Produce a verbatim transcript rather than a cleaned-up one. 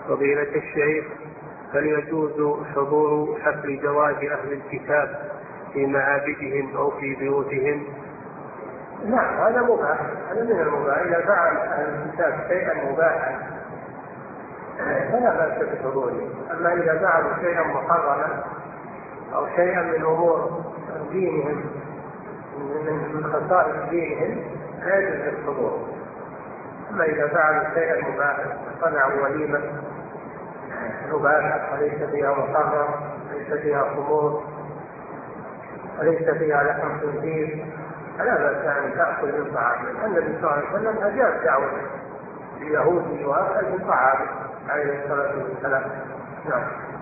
فضيلة الشيخ، هل يجوز حضور حفل زواج أهل الكتاب في معابدهم أو في بيوتهم؟ نعم هذا مباح، هذا من المباح. إذا فعل أهل الكتاب شيئا مباحا فلا بأس بحضوره. أما إذا فعلوا شيئا محرما أو شيئا من أمور دينهم من خصائص دينهم لا يجوز الحضور. أما إذا فعلوا شيئا مباحا صنعوا وليمة مباحة وليس فيها محرم، ليس فيها خمور، وليس فيها لحم خنزير، فلا بأس أن تأكل من طعامه. النبي صلى الله عليه وسلم أجاب دعوة اليهودي وأكل من طعامه عليه الصلاة والسلام. نعم.